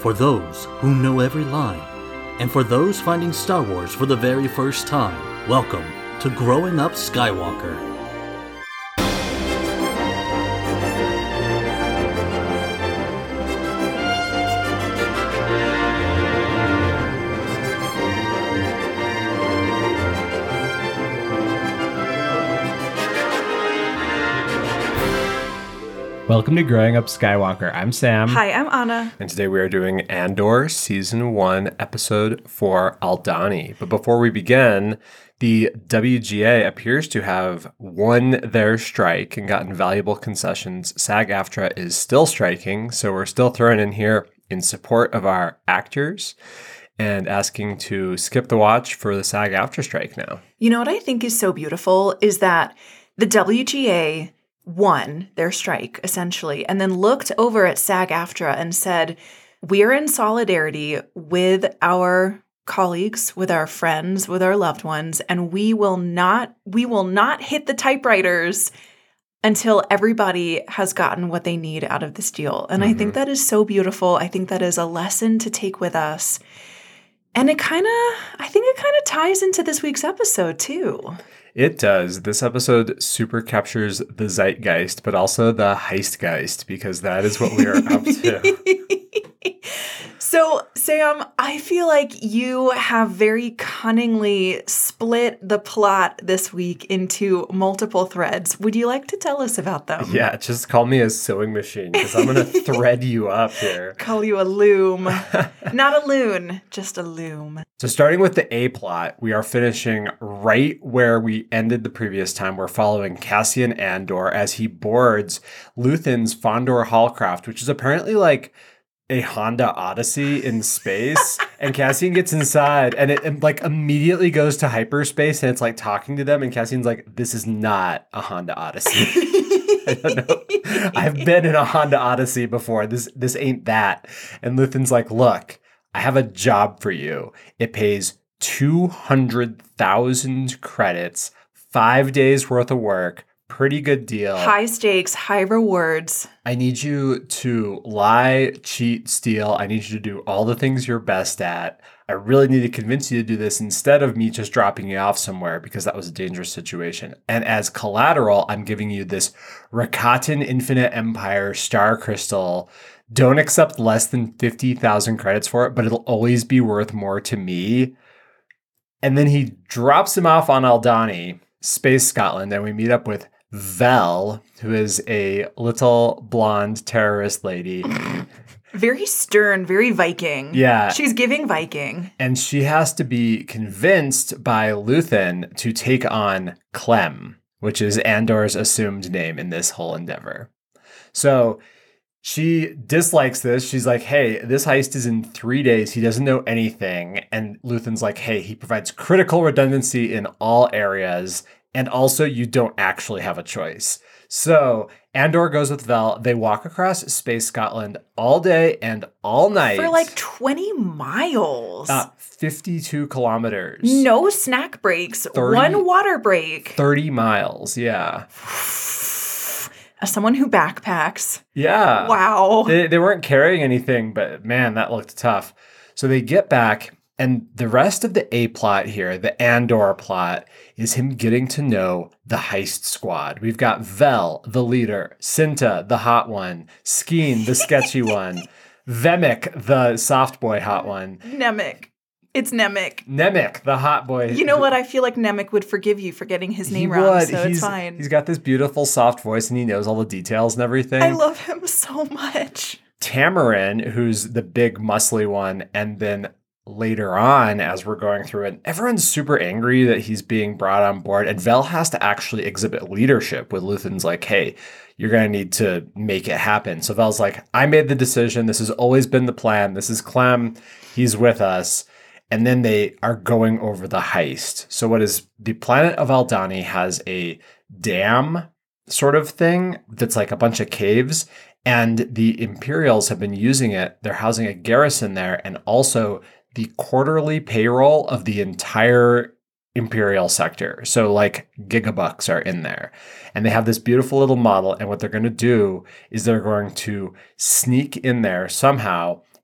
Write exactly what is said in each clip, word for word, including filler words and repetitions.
For those who know every line, and for those finding Star Wars for the very first time, welcome to Growing Up Skywalker. Welcome to Growing Up Skywalker. I'm Sam. Hi, I'm Anna. And today we are doing Andor Season one, Episode four, Aldhani. But before we begin, the W G A appears to have won their strike and gotten valuable concessions. SAG-AFTRA is still striking, so we're still throwing in here in support of our actors and asking to skip the watch for the SAG-AFTRA strike now. You know what I think is so beautiful is that the W G A won their strike, essentially, and then looked over at SAG-AFTRA and said, we're in solidarity with our colleagues, with our friends, with our loved ones, and we will not, we will not hit the typewriters until everybody has gotten what they need out of this deal. And mm-hmm. I think that is so beautiful. I think that is a lesson to take with us. And it kind of, I think it kind of ties into this week's episode, too. It does. This episode super captures the zeitgeist, but also the heistgeist, because that is what we are up to. So, Sam, I feel like you have very cunningly split the plot this week into multiple threads. Would you like to tell us about them? Yeah, just call me a sewing machine, because I'm going to thread you up here. Call you a loom. Not a loon, just a loom. So starting with the A plot, we are finishing right where we ended the previous time. We're following Cassian Andor as he boards Luthen's Fondor Hallcraft, which is apparently like a Honda Odyssey in space. And Cassian gets inside and it, it like immediately goes to hyperspace and it's like talking to them. And Cassian's like, this is not a Honda Odyssey. I don't know. I've been in a Honda Odyssey before. This, this ain't that. And Luthen's like, look, I have a job for you. It pays two hundred thousand credits, five days worth of work. Pretty good deal. High stakes, high rewards. I need you to lie, cheat, steal. I need you to do all the things you're best at. I really need to convince you to do this instead of me just dropping you off somewhere because that was a dangerous situation. And as collateral, I'm giving you this Rakatan Infinite Empire Star Crystal. Don't accept less than fifty thousand credits for it, but it'll always be worth more to me. And then he drops him off on Aldhani, Space Scotland, and we meet up with Vel, who is a little blonde terrorist lady. Very stern, very Viking. Yeah. She's giving Viking. And she has to be convinced by Luthen to take on Clem, which is Andor's assumed name in this whole endeavor. So she dislikes this. She's like, hey, this heist is in three days. He doesn't know anything. And Luthen's like, hey, he provides critical redundancy in all areas. And also, you don't actually have a choice. So Andor goes with Vel. They walk across Space Scotland all day and all night. For like twenty miles. Uh, fifty-two kilometers. No snack breaks. thirty, one water break. thirty miles, yeah. As someone who backpacks. Yeah. Wow. They, they weren't carrying anything, but man, that looked tough. So they get back, and the rest of the A plot here, the Andor plot, is him getting to know the heist squad. We've got Vel, the leader, Cinta, the hot one, Skeen, the sketchy one, Vemic, the soft boy hot one. Nemik. It's Nemik. Nemik, the hot boy. You know what? I feel like Nemik would forgive you for getting his name he wrong, would. so he's, it's fine. He's got this beautiful soft voice and he knows all the details and everything. I love him so much. Tamarin, who's the big muscly one, and then later on, as we're going through it, everyone's super angry that he's being brought on board. And Vel has to actually exhibit leadership with Luthen's like, hey, you're going to need to make it happen. So Vel's like, I made the decision. This has always been the plan. This is Clem. He's with us. And then they are going over the heist. So what is the planet of Aldhani has a dam sort of thing that's like a bunch of caves. And the Imperials have been using it. They're housing a garrison there and also the quarterly payroll of the entire Imperial sector. So like gigabucks are in there. And they have this beautiful little model. And what they're going to do is they're going to sneak in there somehow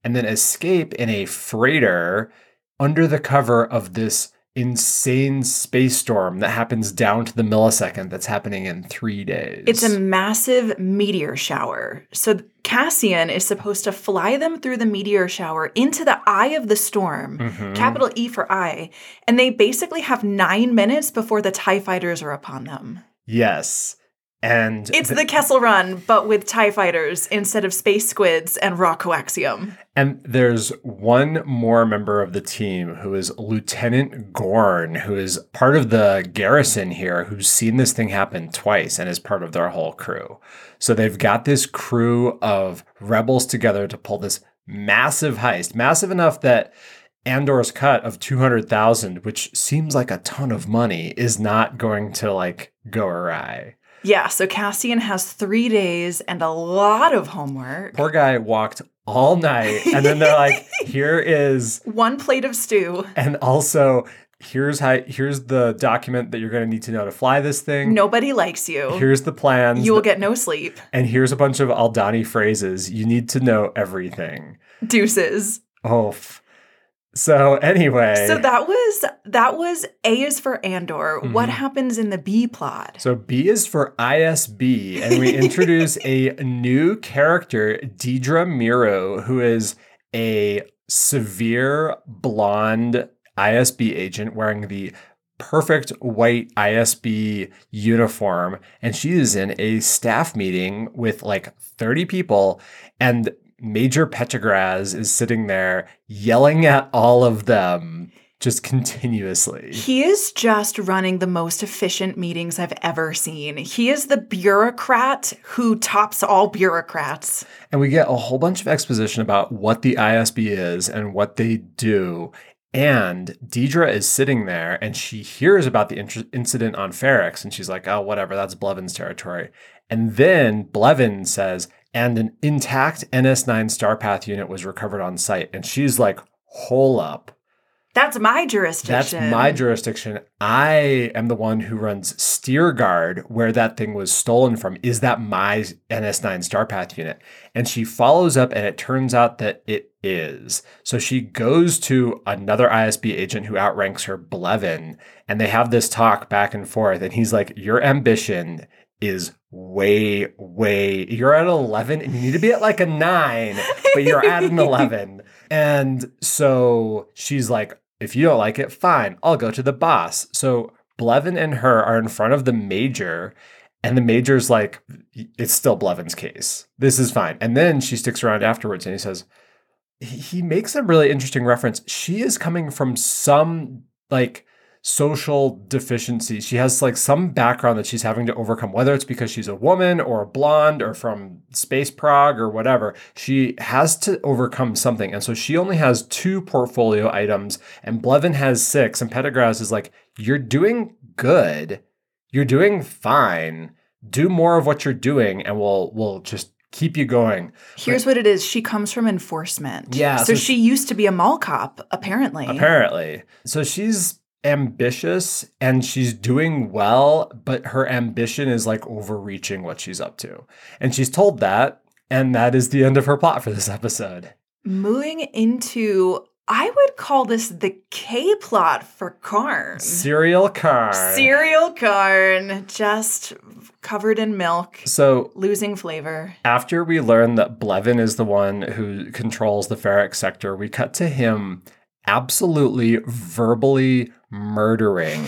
and then escape in a freighter under the cover of this insane space storm that happens down to the millisecond that's happening in three days. It's a massive meteor shower. So Cassian is supposed to fly them through the meteor shower into the eye of the storm, Mhm. capital E for eye, and they basically have nine minutes before the TIE fighters are upon them. Yes. And It's the Kessel Run, but with TIE fighters instead of space squids and raw coaxium. And there's one more member of the team who is Lieutenant Gorn, who is part of the garrison here, who's seen this thing happen twice and is part of their whole crew. So they've got this crew of rebels together to pull this massive heist, massive enough that Andor's cut of two hundred thousand, which seems like a ton of money, is not going to like go awry. Yeah, so Cassian has three days and a lot of homework. Poor guy walked all night, and then they're like, here is One plate of stew. and also here's how here's the document that you're going to need to know to fly this thing. Nobody likes you. Here's the plans. You will get no sleep. And here's a bunch of Aldani phrases. You need to know everything. Deuces. Oh. f- So anyway. So that was that was A is for Andor. Mhm. What happens in the B plot? So B is for I S B, and we introduce a new character, Deidre Miro, who is a severe blonde I S B agent wearing the perfect white I S B uniform, and she is in a staff meeting with like thirty people, and Major Petrogras is sitting there yelling at all of them just continuously. He is just running the most efficient meetings I've ever seen. He is the bureaucrat who tops all bureaucrats. And we get a whole bunch of exposition about what the I S B is and what they do. And Deidre is sitting there and she hears about the in- incident on Ferrix, and she's like, oh, whatever, that's Blevin's territory. And then Blevin says, and an intact N S nine Starpath unit was recovered on site. And she's like, hold up. That's my jurisdiction. That's my jurisdiction. I am the one who runs Steer Guard, where that thing was stolen from. Is that my N S nine Starpath unit? And she follows up, and it turns out that it is. So she goes to another I S B agent who outranks her, Blevin, and they have this talk back and forth. And he's like, your ambition is way, way, you're at eleven and you need to be at like a nine, but you're at an eleven. And so she's like, if you don't like it, fine, I'll go to the boss. So Blevin and her are in front of the major, and the major's like, it's still Blevin's case. This is fine. And then she sticks around afterwards and he says, he makes a really interesting reference. She is coming from some like social deficiency. She has like some background that she's having to overcome, whether it's because she's a woman or a blonde or from space Prague or whatever. She has to overcome something. And so she only has two portfolio items and Blevin has six. And Petrogras is like, you're doing good. You're doing fine. Do more of what you're doing and we'll we'll just keep you going. Here's but, what it is. She comes from enforcement. Yeah. So, so she, she used to be a mall cop, apparently. Apparently. So she's ambitious and she's doing well, but her ambition is like overreaching what she's up to. And she's told that, and that is the end of her plot for this episode. Moving into, I would call this the K plot for Karn. Serial Karn. Cereal Karn, just covered in milk, So losing flavor. after we learn that Blevin is the one who controls the Ferrix sector, we cut to him absolutely verbally murdering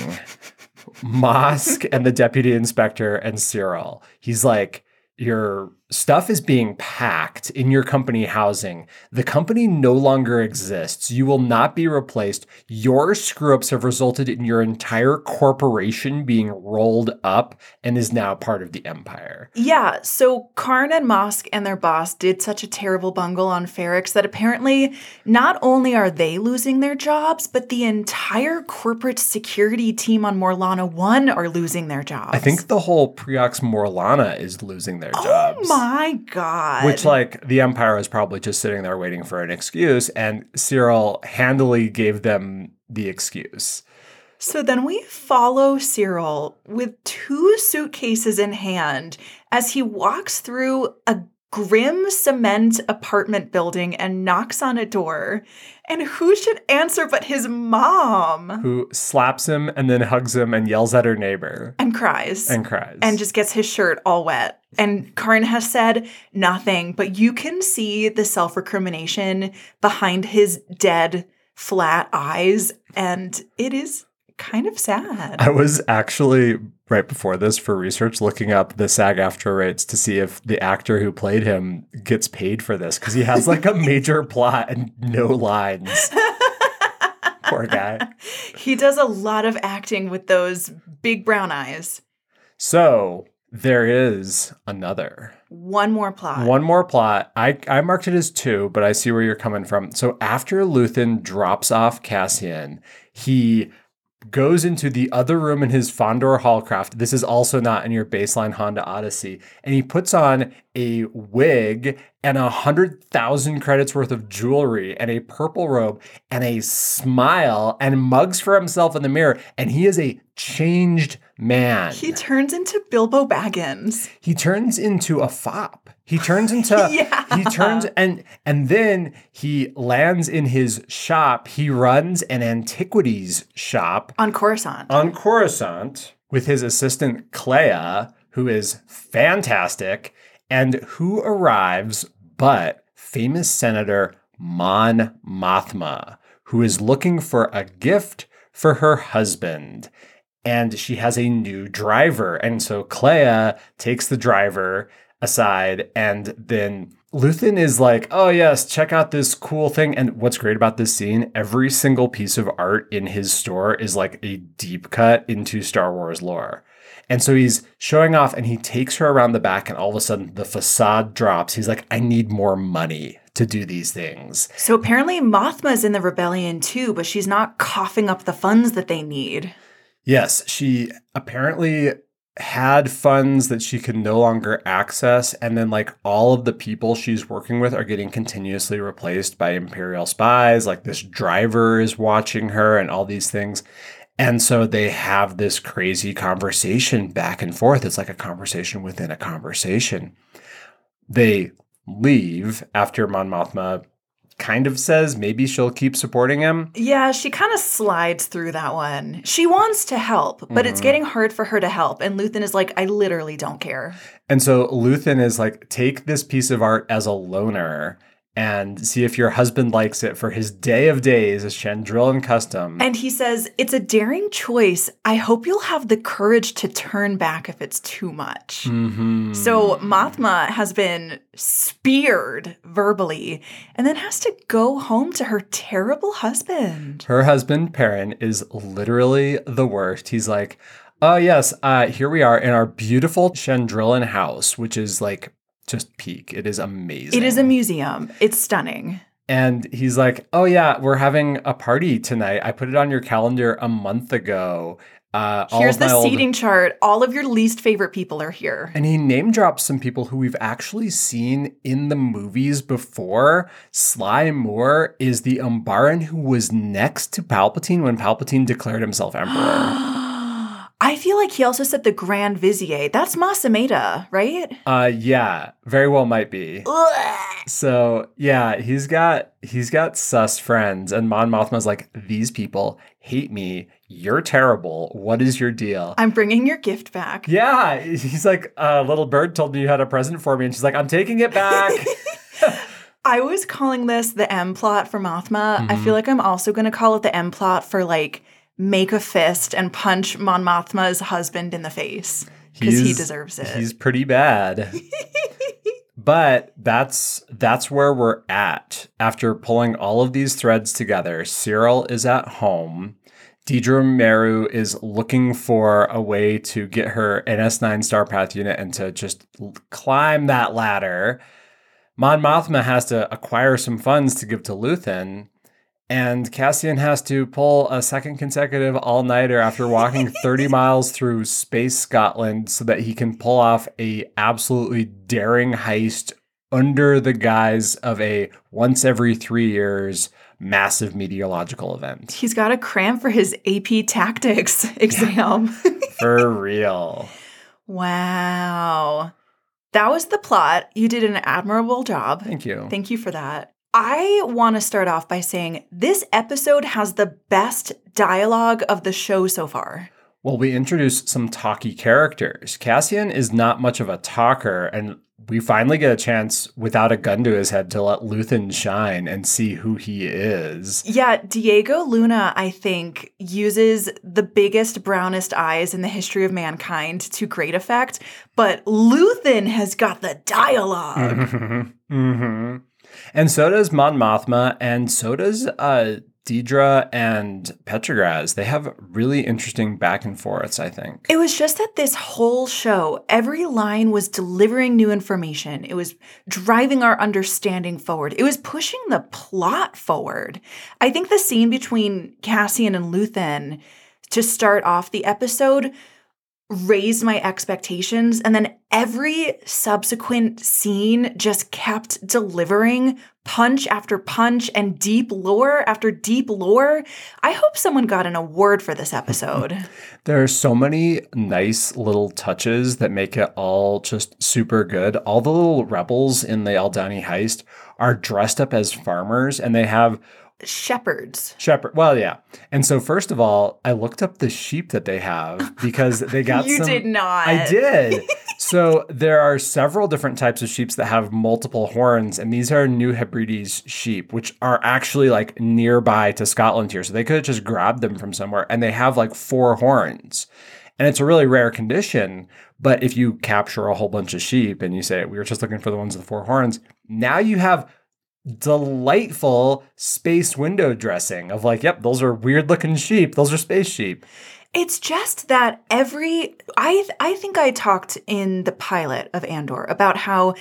Mosk and the deputy inspector and Cyril. He's like, your stuff is being packed in your company housing. The company no longer exists. You will not be replaced. Your screw-ups have resulted in your entire corporation being rolled up and is now part of the Empire. Yeah, so Karn and Mosk and their boss did such a terrible bungle on Ferrix that apparently not only are they losing their jobs, but the entire corporate security team on Morlana one are losing their jobs. I think the whole Preox Morlana is losing their jobs. Oh my God. Which, like, the Empire is probably just sitting there waiting for an excuse, and Cyril handily gave them the excuse. So then we follow Cyril with two suitcases in hand as he walks through a grim cement apartment building and knocks on a door. And who should answer but his mom? Who slaps him and then hugs him and yells at her neighbor. And cries. And cries. And just gets his shirt all wet. And Karin has said nothing, but you can see the self-recrimination behind his dead, flat eyes. And it is kind of sad. I was actually, right before this for research, looking up the SAG-AFTRA rates to see if the actor who played him gets paid for this, because he has like a major plot and no lines. Poor guy. He does a lot of acting with those big brown eyes. So there is another. One more plot. One more plot. I, I marked it as two, but I see where you're coming from. So after Luthen drops off Cassian, he goes into the other room in his Fondor Hallcraft. This is also not in your baseline Honda Odyssey. And he puts on a wig and a hundred thousand credits worth of jewelry and a purple robe and a smile and mugs for himself in the mirror. And he is a changed man. He turns into Bilbo Baggins. He turns into a fop. He turns into, yeah. he turns, and and then he lands in his shop. He runs an antiquities shop. On Coruscant. On Coruscant with his assistant Clea, who is fantastic, and who arrives but famous Senator Mon Mothma, who is looking for a gift for her husband. And she has a new driver. And so Clea takes the driver aside, and then Luthen is like, oh yes, check out this cool thing. And what's great about this scene, every single piece of art in his store is like a deep cut into Star Wars lore. And so he's showing off and he takes her around the back, and all of a sudden the facade drops. He's like, I need more money to do these things. So apparently Mothma's in the rebellion too, but she's not coughing up the funds that they need. Yes, she apparently had funds that she could no longer access. And then like all of the people she's working with are getting continuously replaced by Imperial spies. Like this driver is watching her and all these things. And so they have this crazy conversation back and forth. It's like a conversation within a conversation. They leave after Mon Mothma kind of says maybe she'll keep supporting him. Yeah, she kind of slides through that one. She wants to help, but mm-hmm. it's getting hard for her to help. And Luthen is like, I literally don't care. And so Luthen is like, take this piece of art as a loaner and see if your husband likes it for his day of days as Chandrillan custom. And he says, it's a daring choice. I hope you'll have the courage to turn back if it's too much. Mm-hmm. So Mothma has been speared verbally and then has to go home to her terrible husband. Her husband, Perrin, is literally the worst. He's like, oh yes, uh, here we are in our beautiful Chandrillan house, which is like just peak. It is amazing. It is a museum. It's stunning. And he's like, oh yeah, we're having a party tonight. I put it on your calendar a month ago. Uh, Here's the old... seating chart. All of your least favorite people are here. And he name drops some people who we've actually seen in the movies before. Sly Moore is the Umbaran who was next to Palpatine when Palpatine declared himself emperor. I feel like he also said the Grand Vizier. That's Masameda, right? Uh, yeah, very well might be. Ugh. So yeah, he's got he's got sus friends, and Mon Mothma's like, these people hate me. You're terrible. What is your deal? I'm bringing your gift back. Yeah, he's like, a uh, little bird told me you had a present for me, and she's like, I'm taking it back. I was calling this the M plot for Mothma. Mm-hmm. I feel like I'm also going to call it the M plot for like make a fist and punch Mon Mothma's husband in the face because he deserves it. He's pretty bad. But that's that's where we're at. After pulling all of these threads together, Cyril is at home. Dedra Meru is looking for a way to get her N S nine Starpath unit and to just climb that ladder. Mon Mothma has to acquire some funds to give to Luthen. And Cassian has to pull a second consecutive all-nighter after walking thirty miles through space Scotland so that he can pull off a absolutely daring heist under the guise of a once every three years massive meteorological event. He's got to cram for his A P tactics exam. For real. Wow. That was the plot. You did an admirable job. Thank you. Thank you for that. I want to start off by saying this episode has the best dialogue of the show so far. Well, we introduced some talky characters. Cassian is not much of a talker, and we finally get a chance without a gun to his head to let Luthen shine and see who he is. Yeah, Diego Luna, I think, uses the biggest, brownest eyes in the history of mankind to great effect, but Luthen has got the dialogue. Mm-hmm. Mm-hmm. And so does Mon Mothma, and so does uh, Deidre and Petrograz. They have really interesting back and forths, I think. It was just that this whole show, every line was delivering new information. It was driving our understanding forward. It was pushing the plot forward. I think the scene between Cassian and Luthen to start off the episode raised my expectations, and then every subsequent scene just kept delivering punch after punch and deep lore after deep lore. I hope someone got an award for this episode. There are so many nice little touches that make it all just super good. All the little rebels in the Aldhani heist are dressed up as farmers, and they have Shepherds. Shepherd. Well, yeah. And so first of all, I looked up the sheep that they have because they got you some. You did not. I did. So there are several different types of sheep that have multiple horns, and these are New Hebrides sheep, which are actually like nearby to Scotland here. So they could have just grabbed them from somewhere, and they have like four horns. And it's a really rare condition, but if you capture a whole bunch of sheep and you say, we were just looking for the ones with the four horns, now you have delightful space window dressing of like, yep, those are weird looking sheep. Those are space sheep. It's just that every, I, I think I talked in the pilot of Andor about how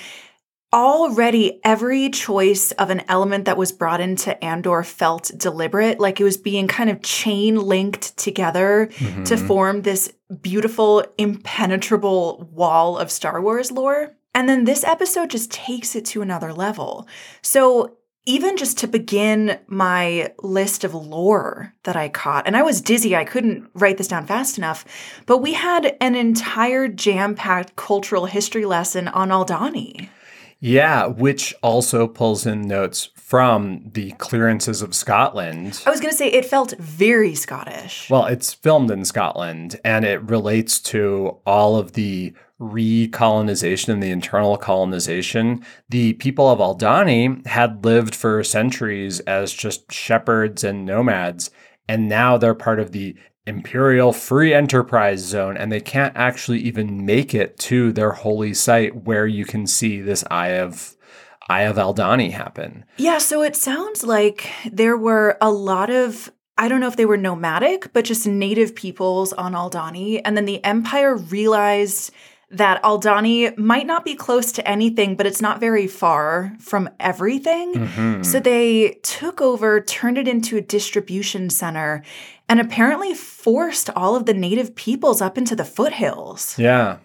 already every choice of an element that was brought into Andor felt deliberate, like it was being kind of chain linked together mm-hmm. to form this beautiful, impenetrable wall of Star Wars lore. And then this episode just takes it to another level. So even just to begin my list of lore that I caught, and I was dizzy, I couldn't write this down fast enough, but we had an entire jam-packed cultural history lesson on Aldhani. Yeah, which also pulls in notes from the Clearances of Scotland. I was going to say it felt very Scottish. Well, it's filmed in Scotland, and it relates to all of the recolonization and the internal colonization. The people of Aldhani had lived for centuries as just shepherds and nomads, and now they're part of the Imperial Free Enterprise Zone, and they can't actually even make it to their holy site where you can see this Eye of Eye of Aldhani happen. Yeah, so it sounds like there were a lot of, I don't know if they were nomadic, but just native peoples on Aldhani, and then the Empire realized that Aldhani might not be close to anything, but it's not very far from everything. Mm-hmm. So they took over, turned it into a distribution center, and apparently forced all of the native peoples up into the foothills. Yeah.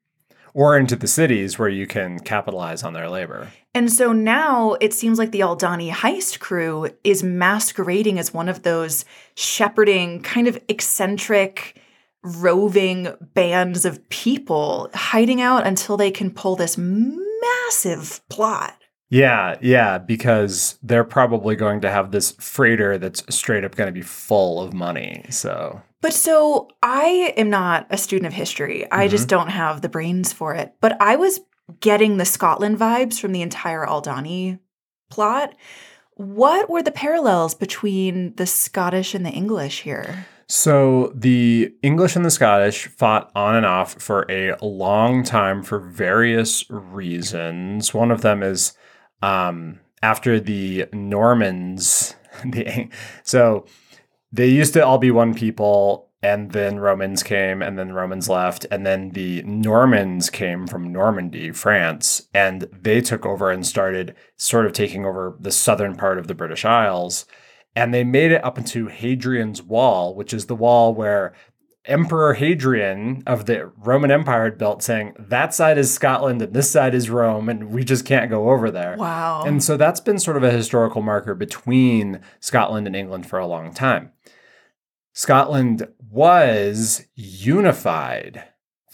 Or into the cities where you can capitalize on their labor. And so now it seems like the Aldhani heist crew is masquerading as one of those shepherding, kind of eccentric, roving bands of people hiding out until they can pull this massive plot. Yeah, yeah, because they're probably going to have this freighter that's straight up going to be full of money. So, but so I am not a student of history. Mm-hmm. I just don't have the brains for it. But I was getting the Scotland vibes from the entire Aldhani plot. What were the parallels between the Scottish and the English here? So the English and the Scottish fought on and off for a long time for various reasons. One of them is um, after the Normans. The, so they used to all be one people, and then Romans came, and then Romans left, and then the Normans came from Normandy, France, and they took over and started sort of taking over the southern part of the British Isles. And they made it up into Hadrian's Wall, which is the wall where Emperor Hadrian of the Roman Empire had built, saying that side is Scotland and this side is Rome, and we just can't go over there. Wow. And so that's been sort of a historical marker between Scotland and England for a long time. Scotland was unified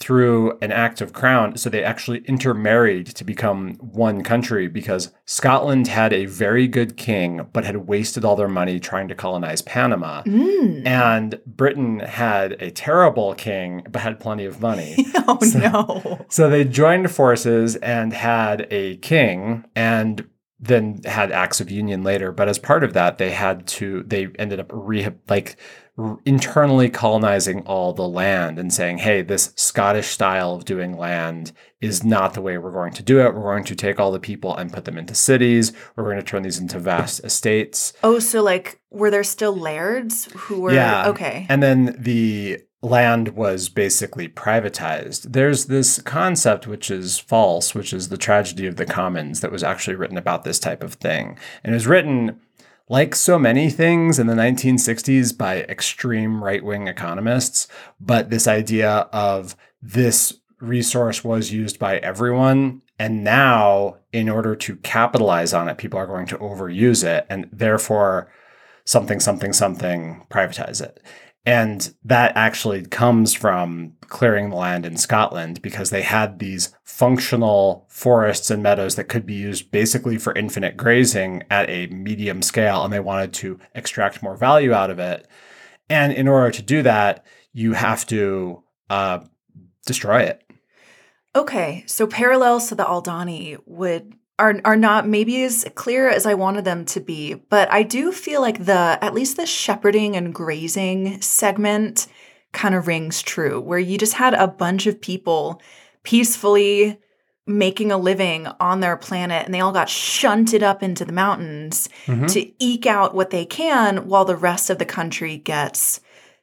through an act of crown. So they actually intermarried to become one country because Scotland had a very good king, but had wasted all their money trying to colonize Panama. Mm. And Britain had a terrible king, but had plenty of money. Oh, so, no. So they joined forces and had a king and then had acts of union later. But as part of that, they had to, they ended up re- like r- internally colonizing all the land and saying, hey, this Scottish style of doing land is not the way we're going to do it. We're going to take all the people and put them into cities. We're going to turn these into vast estates. Oh, so like, were there still lairds who were, Yeah. okay. And then the land was basically privatized. There's this concept which is false, which is the tragedy of the commons, that was actually written about this type of thing. And it was written, like so many things in the nineteen sixties, by extreme right-wing economists. But this idea of this resource was used by everyone, and now in order to capitalize on it, people are going to overuse it, and therefore something, something, something, privatize it. And that actually comes from clearing the land in Scotland, because they had these functional forests and meadows that could be used basically for infinite grazing at a medium scale, and they wanted to extract more value out of it. And in order to do that, you have to uh, destroy it. Okay, so parallels to the Aldani would are are not maybe as clear as I wanted them to be, but I do feel like the at least the shepherding and grazing segment kind of rings true, where you just had a bunch of people peacefully making a living on their planet, and they all got shunted up into the mountains Mm-hmm. to eke out what they can while the rest of the country gets,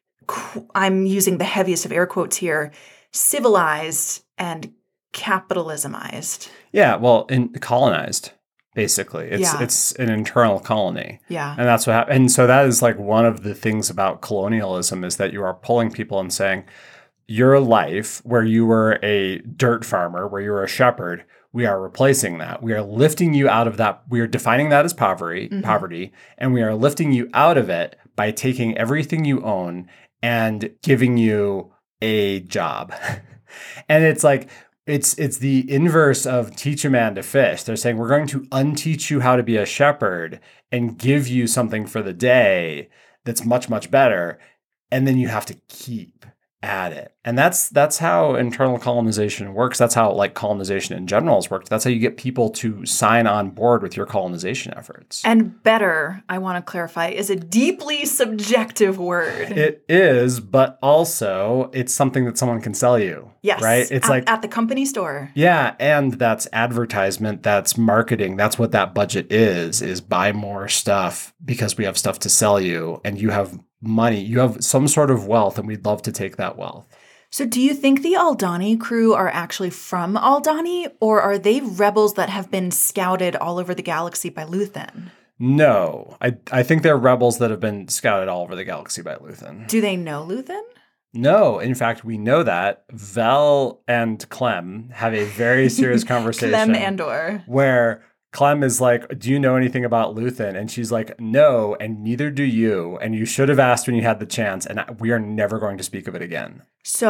I'm using the heaviest of air quotes here, civilized and capitalismized. Yeah, well, in, colonized, basically. It's Yeah. it's an internal colony. Yeah. And that's what happened. And so that is like one of the things about colonialism, is that you are pulling people and saying, your life where you were a dirt farmer, where you were a shepherd, we are replacing that. We are lifting you out of that. We are defining that as poverty, Mhm. poverty, and we are lifting you out of it by taking everything you own and giving you a job. And it's like, It's it's the inverse of teach a man to fish. They're saying, we're going to unteach you how to be a shepherd and give you something for the day that's much, much better. And then you have to keep at it. And that's that's how internal colonization works. That's how like colonization in general has worked. That's how you get people to sign on board with your colonization efforts. And better, I want to clarify, is a deeply subjective word. It is, but also it's something that someone can sell you. Yes. Right? It's at, like at the company store. Yeah, and that's advertisement, that's marketing. That's what that budget is, is buy more stuff because we have stuff to sell you, and you have money, you have some sort of wealth, and we'd love to take that wealth. So do you think the Aldani crew are actually from Aldani, or are they rebels that have been scouted all over the galaxy by Luthen? No, I I think they're rebels that have been scouted all over the galaxy by Luthen. Do they know Luthen? No, in fact, we know that Vel and Clem have a very serious conversation. Clem Andor. Where Clem is like, do you know anything about Luthen? And she's like, no, and neither do you. And you should have asked when you had the chance, and we are never going to speak of it again.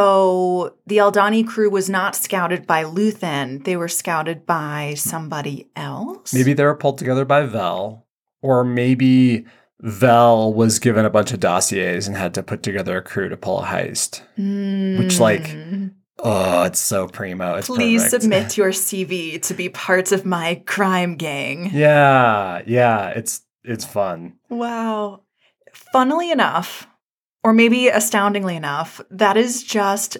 So the Aldani crew was not scouted by Luthen. They were scouted by somebody else? Maybe they were pulled together by Vel, or maybe Vel was given a bunch of dossiers and had to put together a crew to pull a heist. Mm. Which, like, oh, it's so primo. It's Please perfect. submit your C V to be part of my crime gang. Yeah, yeah, it's it's fun. Wow. Funnily enough, or maybe astoundingly enough, that is just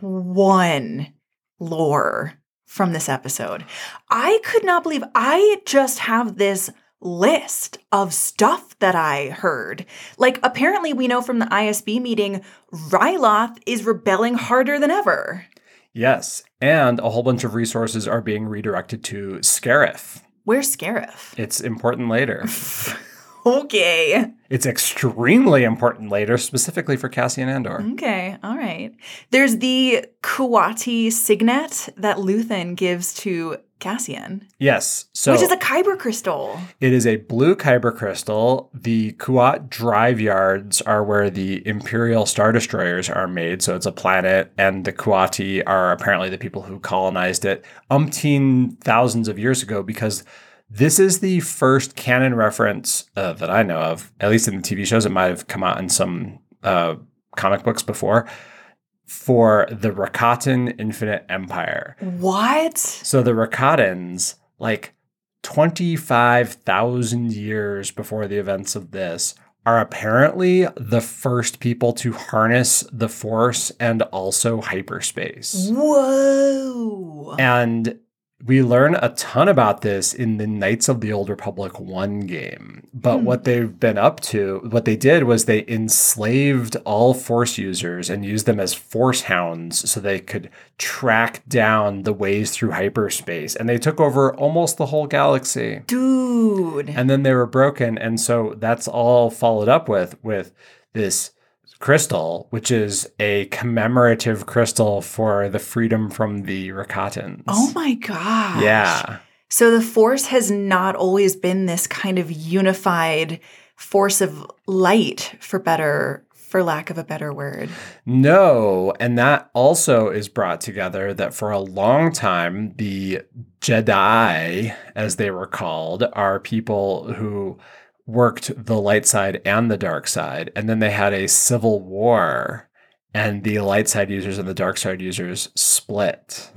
one lore from this episode. I could not believe I just have this list of stuff that I heard. Like, apparently we know from the I S B meeting, Ryloth is rebelling harder than ever. Yes, and a whole bunch of resources are being redirected to Scarif. Where's Scarif? It's important later. Okay. It's extremely important later, specifically for Cassian Andor. Okay, all right. There's the Kuwati signet that Luthen gives to Cassian. Yes. So which is a kyber crystal. It is a blue kyber crystal. The Kuat drive yards are where the Imperial Star Destroyers are made. So it's a planet, and the Kuati are apparently the people who colonized it umpteen thousands of years ago, because this is the first canon reference uh, that I know of, at least in the T V shows. It might have come out in some uh, comic books before, for the Rakatan Infinite Empire. What? So the Rakatans, like twenty-five thousand years before the events of this, are apparently the first people to harness the Force and also hyperspace. Whoa. And we learn a ton about this in the Knights of the Old Republic one game. But Hmm. what they've been up to, what they did was they enslaved all Force users and used them as Force hounds so they could track down the ways through hyperspace. And they took over almost the whole galaxy. Dude. And then they were broken. And so that's all followed up with, with this crystal, which is a commemorative crystal for the freedom from the Rakatans. Oh my gosh. Yeah. So the Force has not always been this kind of unified force of light, for better, for lack of a better word. No, and that also is brought together that for a long time, the Jedi, as they were called, are people who worked the light side and the dark side. And then they had a civil war, and the light side users and the dark side users split.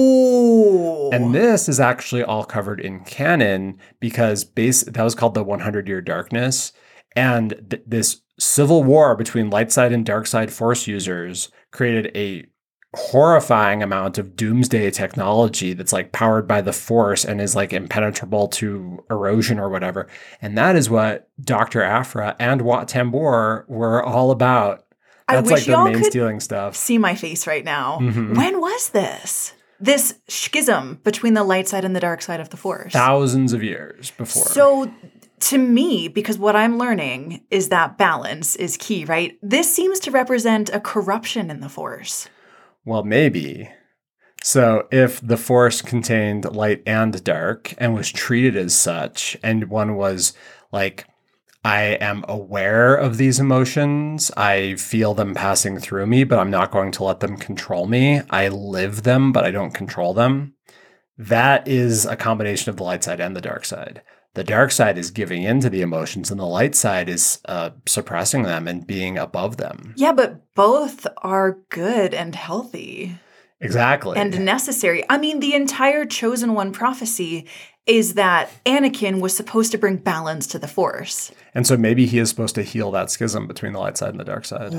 Ooh. And this is actually all covered in canon because base that was called the hundred-Year Darkness. And th- this civil war between light side and dark side Force users created a horrifying amount of doomsday technology that's like powered by the Force and is like impenetrable to erosion or whatever. And that is what Doctor Aphra and Wat Tambor were all about. I That's wish like the y'all main could stealing stuff. see my face right now. Mhm. When was this? This schism between the light side and the dark side of the Force. Thousands of years before. So to me, because what I'm learning is that balance is key, right? This seems to represent a corruption in the Force. Well, maybe. So if the Force contained light and dark and was treated as such, and one was like, I am aware of these emotions, I feel them passing through me, but I'm not going to let them control me. I live them, but I don't control them. That is a combination of the light side and the dark side. The dark side is giving in to the emotions, and the light side is uh, suppressing them and being above them. Yeah, but both are good and healthy. Exactly. And necessary. I mean, the entire Chosen One prophecy is that Anakin was supposed to bring balance to the Force. And so maybe he is supposed to heal that schism between the light side and the dark side.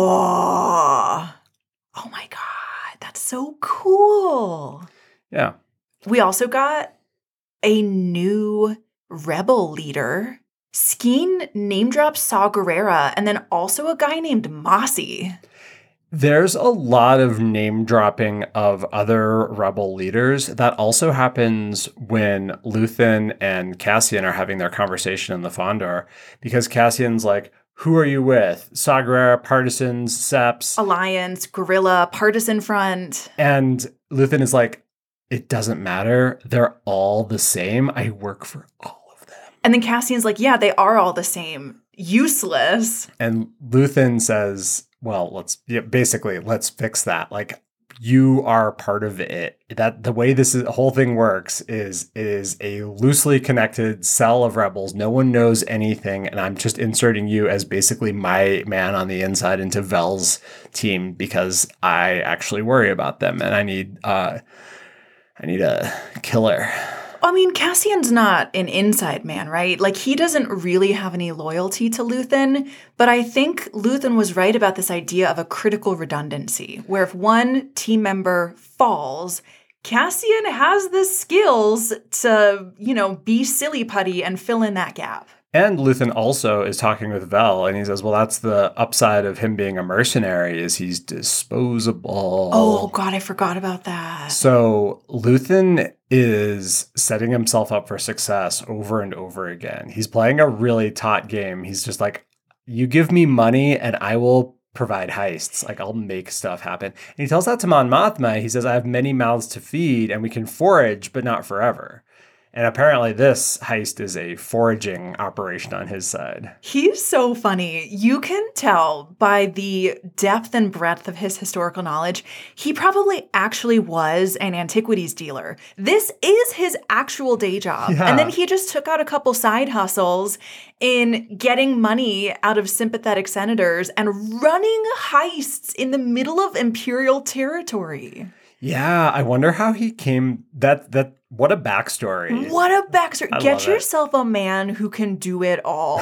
Whoa. Oh my God. That's so cool. Yeah. We also got a new rebel leader. Skeen name drops Saw Gerrera, and then also a guy named Mossy. There's a lot of name dropping of other rebel leaders. That also happens when Luthen and Cassian are having their conversation in the Fondor, because Cassian's like, who are you with? Saw Gerrera, Partisans, Seps. Alliance, Guerrilla, Partisan Front. And Luthen is like, it doesn't matter. They're all the same. I work for all of them. And then Cassian's like, yeah, they are all the same. Useless. And Luthen says, well, let's yeah, basically let's fix that. Like, you are part of it. That the way this is, whole thing works is it is a loosely connected cell of rebels. No one knows anything, and I'm just inserting you as basically my man on the inside into Vel's team because I actually worry about them, and I need uh, I need a killer. I mean, Cassian's not an inside man, right? Like, he doesn't really have any loyalty to Luthen, but I think Luthen was right about this idea of a critical redundancy, where if one team member falls, Cassian has the skills to, you know, be silly putty and fill in that gap. And Luthen also is talking with Vel, and he says, well, that's the upside of him being a mercenary is he's disposable. Oh, God, I forgot about that. So Luthen is setting himself up for success over and over again. He's playing a really taut game. He's just like, you give me money and I will provide heists. Like, I'll make stuff happen. And he tells that to Mon Mothma. He says, I have many mouths to feed and we can forage, but not forever. And apparently this heist is a foraging operation on his side. He's so funny. You can tell by the depth and breadth of his historical knowledge, he probably actually was an antiquities dealer. This is his actual day job. Yeah. And then he just took out a couple side hustles in getting money out of sympathetic senators and running heists in the middle of Imperial territory. Yeah, I wonder how he came. That that what a backstory. What a backstory. I Get love it. yourself a man who can do it all.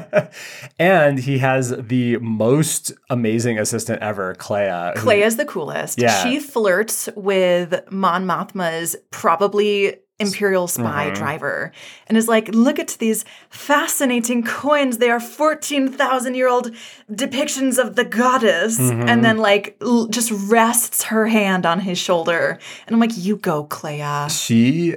And he has the most amazing assistant ever, Clea. who- Clea's the coolest. Yeah. She flirts with Mon Mothma's probably Imperial spy Mhm. driver and is like, look at these fascinating coins. They are fourteen thousand year old depictions of the goddess. Mhm. And then like l- just rests her hand on his shoulder. And I'm like, you go, Clea. She,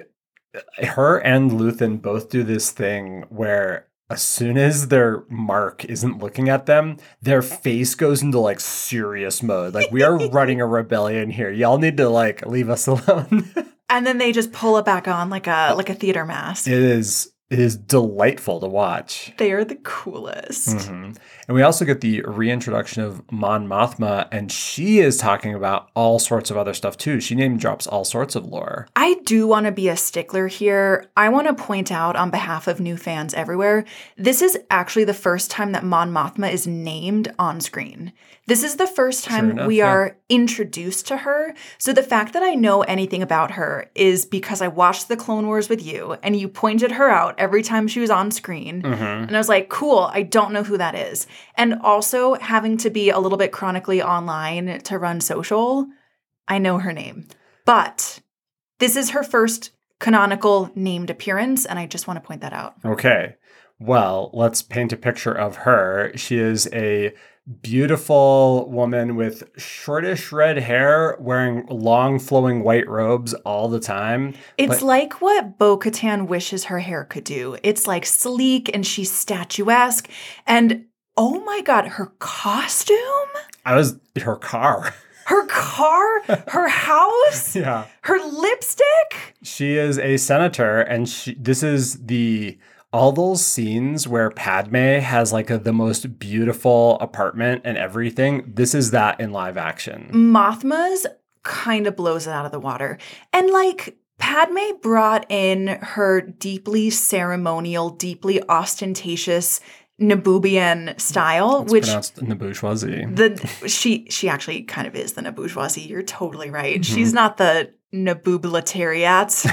her and Luthen both do this thing where as soon as their mark isn't looking at them, their face goes into like serious mode. Like, we are running a rebellion here. Y'all need to like leave us alone. And then they just pull it back on like a like a theater mask. It is it is delightful to watch. They are the coolest. Mhm. And we also get the reintroduction of Mon Mothma, and she is talking about all sorts of other stuff too. She name drops all sorts of lore. I do want to be a stickler here. I want to point out on behalf of new fans everywhere, this is actually the first time that Mon Mothma is named on screen. This is the first time enough, we yeah. are introduced to her. So the fact that I know anything about her is because I watched the Clone Wars with you and you pointed her out every time she was on screen. Mm-hmm. And I was like, cool, I don't know who that is. And also having to be a little bit chronically online to run social, I know her name. But this is her first canonical named appearance, and I just want to point that out. Okay. Well, let's paint a picture of her. She is a beautiful woman with shortish red hair, wearing long flowing white robes all the time. It's But- like what Bo-Katan wishes her hair could do. It's like sleek and she's statuesque. And oh my God, her costume, I was her car. her car, her house, Yeah. her lipstick. She is a senator, and she this is the all those scenes where Padme has like a, the most beautiful apartment and everything. This is that in live action. Mothma's kind of blows it out of the water. And like Padme brought in her deeply ceremonial, deeply ostentatious Naboobian style, It's which pronounced in the bourgeoisie. the she she actually kind of is the Nabourgeoisie. You're totally right. Mm-hmm. She's not the Naboobilatariat.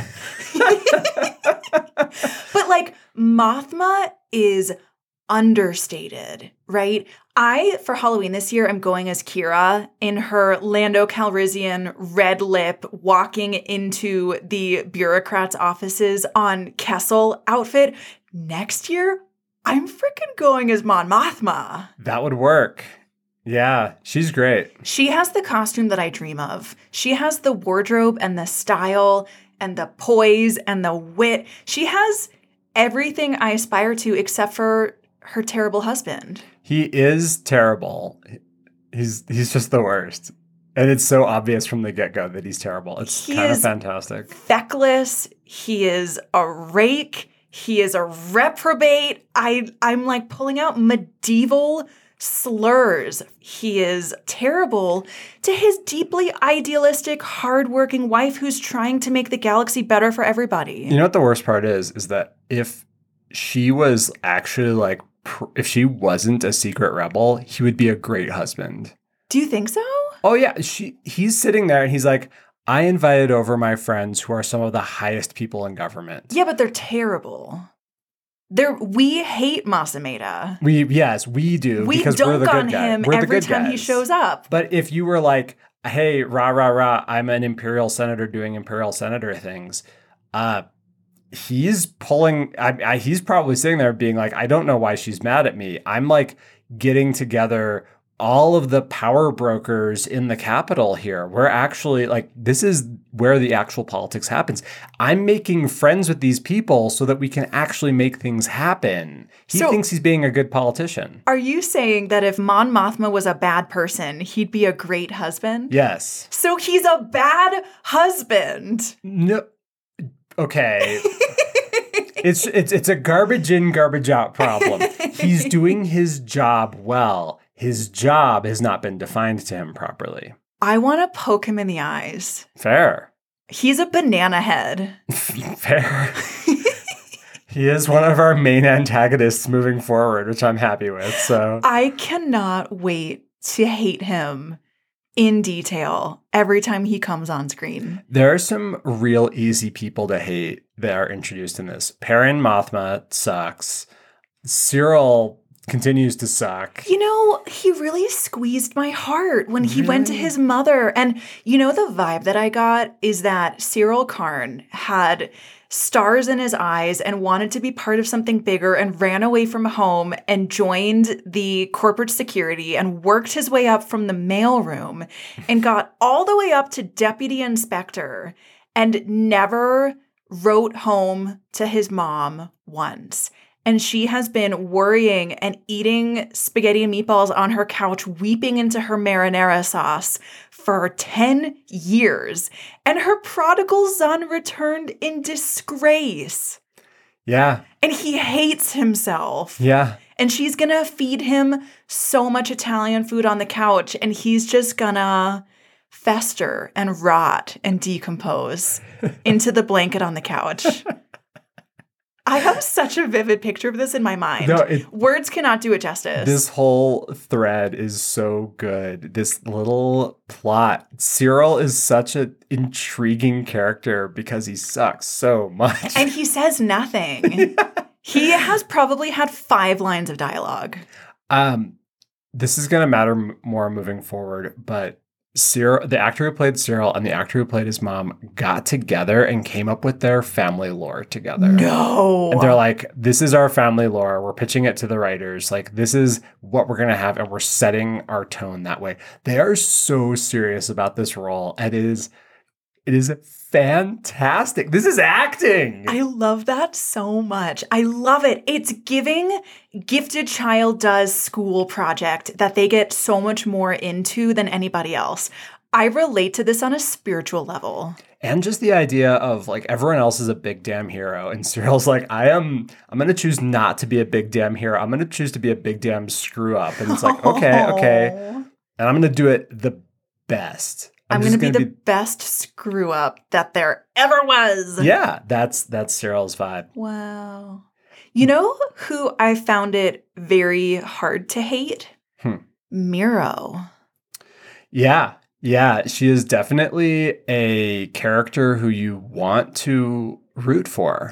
But like Mothma is understated, right? I, for Halloween this year, am going as Kira in her Lando Calrissian red lip walking into the bureaucrats' offices on Kessel outfit. Next year, I'm freaking going as Mon Mothma. That would work. Yeah, she's great. She has the costume that I dream of. She has the wardrobe and the style and the poise and the wit. She has everything I aspire to except for her terrible husband. He is terrible. He's he's just the worst. And it's so obvious from the get-go that he's terrible. It's He kind of is- fantastic. Feckless. He is a rake. He is a reprobate. I, I'm like pulling out medieval slurs. He is terrible to his deeply idealistic, hardworking wife who's trying to make the galaxy better for everybody. You know what the worst part is? Is that if she was actually like, pr- if she wasn't a secret rebel, he would be a great husband. Do you think so? Oh yeah, she he's sitting there and he's like, I invited over my friends who are some of the highest people in government. Yeah, but they're terrible. They're we hate Masameda. We yes, we do We because we're the dunk good on guys. him We're the every good time he guys. shows up. But if you were like, hey, rah rah rah, I'm an imperial senator doing imperial senator things, uh, he's pulling, I, I, he's probably sitting there being like, I don't know why she's mad at me. I'm like getting together all of the power brokers in the Capitol here. We're actually like, this is where the actual politics happens. I'm making friends with these people so that we can actually make things happen. He So- thinks he's being a good politician. Are you saying that if Mon Mothma was a bad person, he'd be a great husband? Yes. So he's a bad husband. No. Okay. It's it's it's a garbage in, garbage out problem. He's doing his job well. His job has not been defined to him properly. I want to poke him in the eyes. Fair. He's a banana head. Fair. He is one of our main antagonists moving forward, which I'm happy with. So I cannot wait to hate him in detail every time he comes on screen. there are some real easy people to hate that are introduced in this. Perrin Mothma sucks. Cyril continues to suck. You know, he really squeezed my heart when he went to Really? his mother. And you know, the vibe that I got is that Cyril Karn had stars in his eyes and wanted to be part of something bigger and ran away from home and joined the corporate security and worked his way up from the mailroom and got all the way up to deputy inspector and never wrote home to his mom once. And she has been worrying and eating spaghetti and meatballs on her couch, weeping into her marinara sauce for ten years. And her prodigal son returned in disgrace. Yeah. And he hates himself. Yeah. And she's going to feed him so much Italian food on the couch. And he's just going to fester and rot and decompose into the blanket on the couch. I have such a vivid picture of this in my mind. No, it- Words cannot do it justice. This whole thread is so good. This little plot. Cyril is such an intriguing character because he sucks so much. and he says nothing. He has probably had five lines of dialogue. um, this is going to matter m- more moving forward, but Cyril, the actor who played Cyril and the actor who played his mom got together and came up with their family lore together. No. And they're like, this is our family lore. We're pitching it to the writers. Like, this is what we're going to have. And we're setting our tone that way. They are so serious about this role. And it is, it is fantastic. This is acting. I love that so much. I love it. It's giving Gifted Child Does School project that they get so much more into than anybody else. I relate to this on a spiritual level. And just the idea of like everyone else is a big damn hero. And Cyril's like, I am, I'm going to choose not to be a big damn hero. I'm going to choose to be a big damn screw up. And it's like, okay, okay. And I'm going to do it the best. I'm, just going to be gonna the best screw up that there ever was. Yeah, that's that's Cyril's vibe. Wow. You know who I found it very hard to hate? Hmm. Miro. Yeah, yeah, she is definitely a character who you want to root for.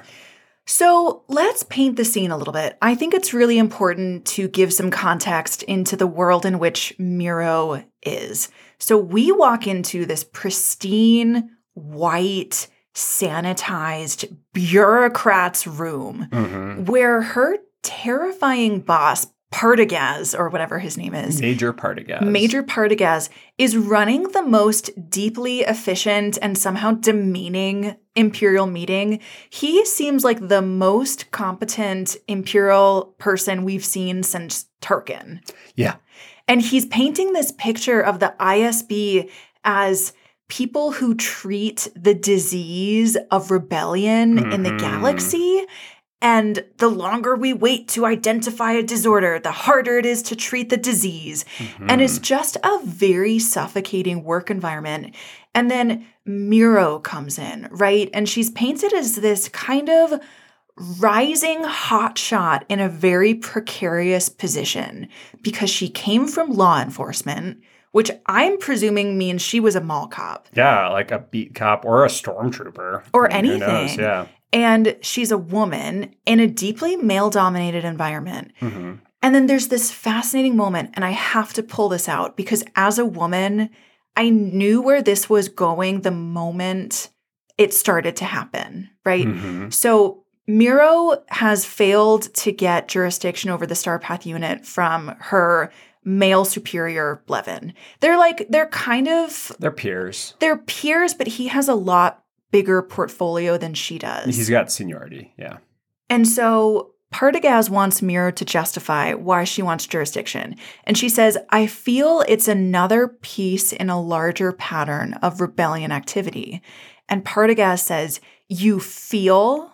So let's paint the scene a little bit. I think it's really important to give some context into the world in which Miro is. So we walk into this pristine, white, sanitized bureaucrat's room Mm-hmm. where her terrifying boss, Partagaz, or whatever his name is, Major Partagaz. Major Partagaz, is running the most deeply efficient and somehow demeaning imperial meeting. He seems like the most competent imperial person we've seen since Tarkin. Yeah. And he's painting this picture of the I S B as people who treat the disease of rebellion in the Mhm. galaxy. And the longer we wait to identify a disorder, the harder it is to treat the disease. Mhm. And it's just a very suffocating work environment. And then Miro comes in, right? And she's painted as this kind of rising hotshot in a very precarious position because she came from law enforcement, which I'm presuming means she was a mall cop. Yeah, like a beat cop or a stormtrooper. Or I mean, who knows? anything. Yeah. And she's a woman in a deeply male-dominated environment. Mm-hmm. And then there's this fascinating moment, and I have to pull this out because as a woman, I knew where this was going the moment it started to happen, right? Mhm. So Miro has failed to get jurisdiction over the Star Path unit from her male superior, Blevin. They're like, they're kind of, They're peers. they're peers, but he has a lot bigger portfolio than she does. He's got seniority, yeah. And so Partagaz wants Miro to justify why she wants jurisdiction. And she says, I feel it's another piece in a larger pattern of rebellion activity. And Partagaz says, you feel,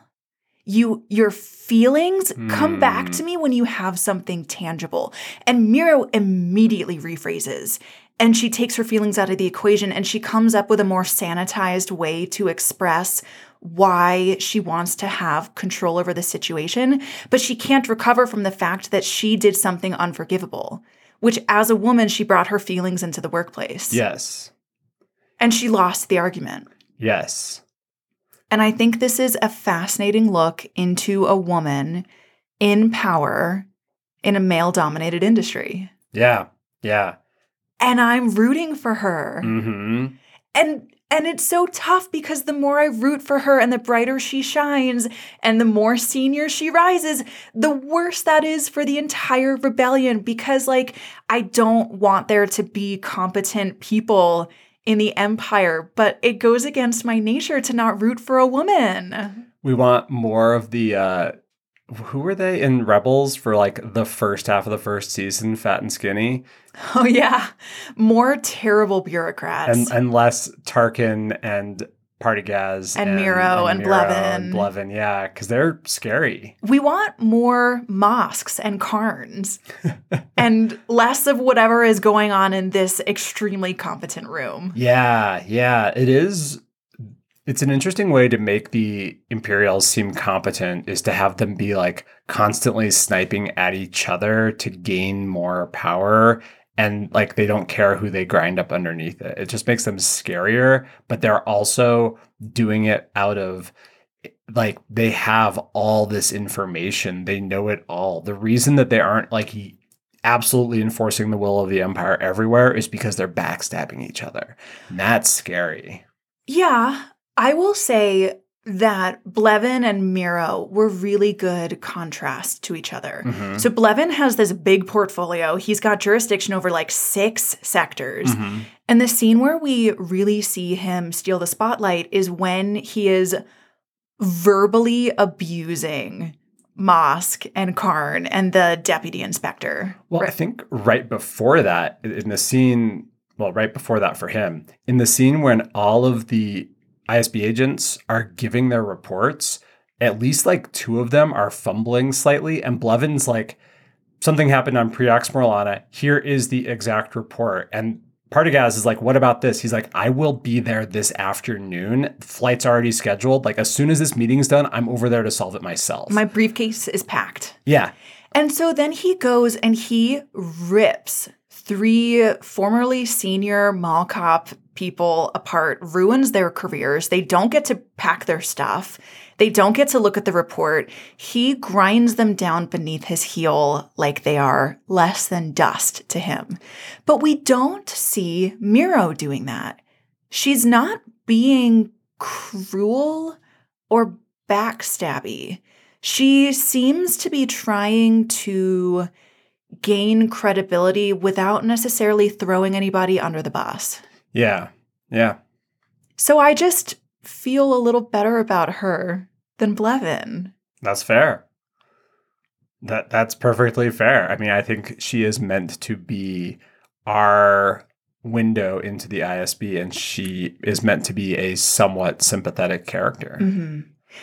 you your feelings come back to me when you have something tangible. And Miro immediately rephrases. And she takes her feelings out of the equation and she comes up with a more sanitized way to express why she wants to have control over the situation, but she can't recover from the fact that she did something unforgivable, which as a woman, she brought her feelings into the workplace. Yes. And she lost the argument. Yes. And I think this is a fascinating look into a woman in power in a male-dominated industry. Yeah. Yeah. And I'm rooting for her. Mm-hmm. And and it's so tough because the more I root for her and the brighter she shines and the more senior she rises, the worse that is for the entire rebellion because, like, I don't want there to be competent people in the Empire, but it goes against my nature to not root for a woman. We want more of the, uh, who were they in Rebels for like the first half of the first season, fat and skinny? Oh, yeah. More terrible bureaucrats. And, and less Tarkin and Partagaz. And Miro and Miro Blevin. And Blevin, yeah, because they're scary. We want more Mosques and Karns and less of whatever is going on in this extremely competent room. Yeah, yeah, it is. It's an interesting way to make the Imperials seem competent is to have them be like constantly sniping at each other to gain more power. And like they don't care who they grind up underneath it. It just makes them scarier, but they're also doing it out of like they have all this information. They know it all. The reason that they aren't like absolutely enforcing the will of the Empire everywhere is because they're backstabbing each other. And that's scary. Yeah, I will say that Blevin and Miro were really good contrast to each other. Mm-hmm. So Blevin has this big portfolio. He's got jurisdiction over like six sectors. Mm-hmm. And the scene where we really see him steal the spotlight is when he is verbally abusing Mosk and Karn and the deputy inspector. Well, right. I think right before that, in the scene, well, right before that for him, in the scene when all of the I S B agents are giving their reports, at least like two of them are fumbling slightly. And Blevin's like, something happened on Preox Morlana. Here is the exact report. And Partagaz is like, what about this? He's like, I will be there this afternoon. Flight's already scheduled. Like, as soon as this meeting's done, I'm over there to solve it myself. My briefcase is packed. Yeah. And so then he goes and he rips three formerly senior mall cop people apart, ruins their careers. They don't get to pack their stuff. They don't get to look at the report. He grinds them down beneath his heel like they are less than dust to him. But we don't see Miro doing that. She's not being cruel or backstabby. She seems to be trying to gain credibility without necessarily throwing anybody under the bus. Yeah. Yeah. So I just feel a little better about her than Blevin. That's fair. That that's perfectly fair. I mean, I think she is meant to be our window into the I S B, and she is meant to be a somewhat sympathetic character. Mm-hmm.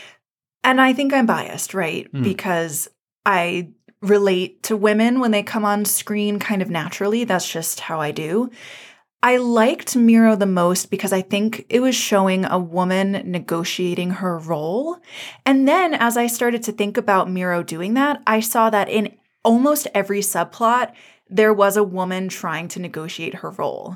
And I think I'm biased, right? Mm. Because I relate to women when they come on screen kind of naturally. That's just how I do. I liked Miro the most because I think it was showing a woman negotiating her role. And then as I started to think about Miro doing that, I saw that in almost every subplot, there was a woman trying to negotiate her role.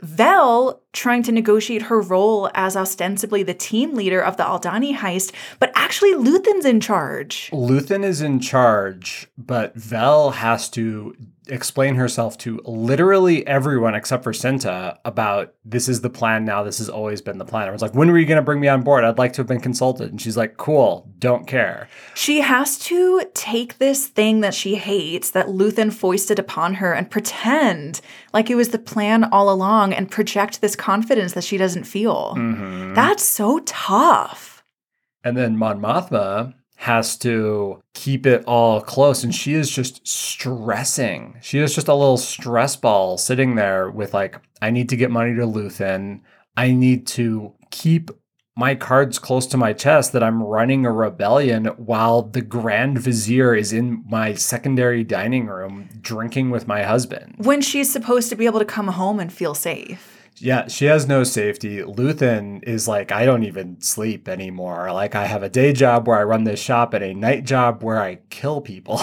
Vel trying to negotiate her role as ostensibly the team leader of the Aldhani heist, but actually Luthen's in charge. Luthen is in charge, but Vel has to explain herself to literally everyone except for Cinta about this is the plan now. This has always been the plan. I was like, when were you going to bring me on board? I'd like to have been consulted. And she's like, cool, don't care. She has to take this thing that she hates that Luthen foisted upon her and pretend like it was the plan all along and project this confidence that she doesn't feel. Mm-hmm. That's so tough. And then Mon Mothma has to keep it all close. And she is just stressing. She is just a little stress ball sitting there with like, I need to get money to Luthen. I need to keep my cards close to my chest that I'm running a rebellion while the Grand Vizier is in my secondary dining room drinking with my husband. When she's supposed to be able to come home and feel safe. Yeah, she has no safety. Luthen is like, I don't even sleep anymore. Like, I have a day job where I run this shop and a night job where I kill people.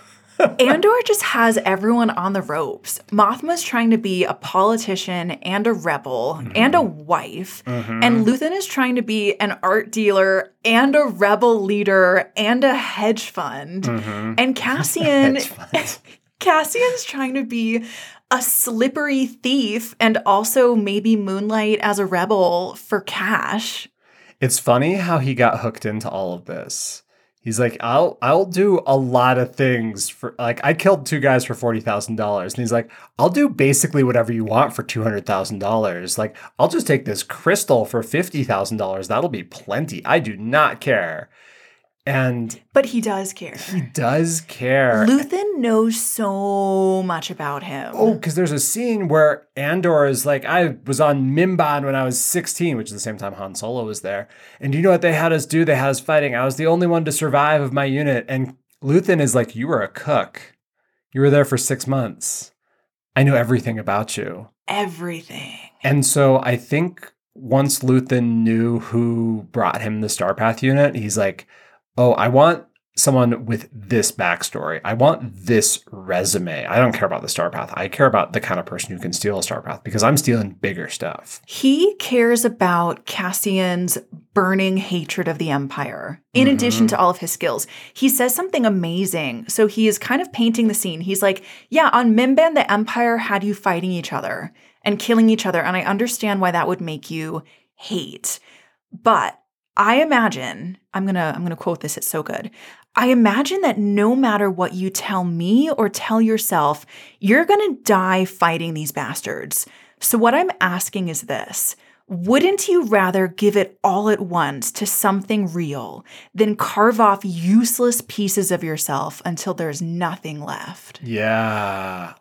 Andor just has everyone on the ropes. Mothma's trying to be a politician and a rebel mm-hmm. and a wife. Mm-hmm. And Luthen is trying to be an art dealer and a rebel leader and a hedge fund. Mm-hmm. And Cassian, Cassian's trying to be a slippery thief and also maybe moonlight as a rebel for cash. It's funny how he got hooked into all of this. He's like, I'll I'll do a lot of things for, like, I killed two guys for forty thousand dollars. And he's like, I'll do basically whatever you want for two hundred thousand dollars. Like, I'll just take this crystal for fifty thousand dollars. That'll be plenty. I do not care. And But he does care. He does care. Luthen knows so much about him. Oh, because there's a scene where Andor is like, I was on Mimban when I was sixteen, which is the same time Han Solo was there. And do you know what they had us do? They had us fighting. I was the only one to survive of my unit. And Luthen is like, you were a cook. You were there for six months. I know everything about you. Everything. And so I think once Luthen knew who brought him the Starpath unit, he's like, oh, I want someone with this backstory. I want this resume. I don't care about the Starpath. I care about the kind of person who can steal a Starpath because I'm stealing bigger stuff. He cares about Cassian's burning hatred of the Empire, in mm-hmm. addition to all of his skills. He says something amazing. So he is kind of painting the scene. He's like, yeah, on Mimban, the Empire had you fighting each other and killing each other. And I understand why that would make you hate. But I imagine, I'm going to I'm going to quote this, it's so good. I imagine that no matter what you tell me or tell yourself, you're going to die fighting these bastards. So what I'm asking is this. Wouldn't you rather give it all at once to something real than carve off useless pieces of yourself until there's nothing left? Yeah.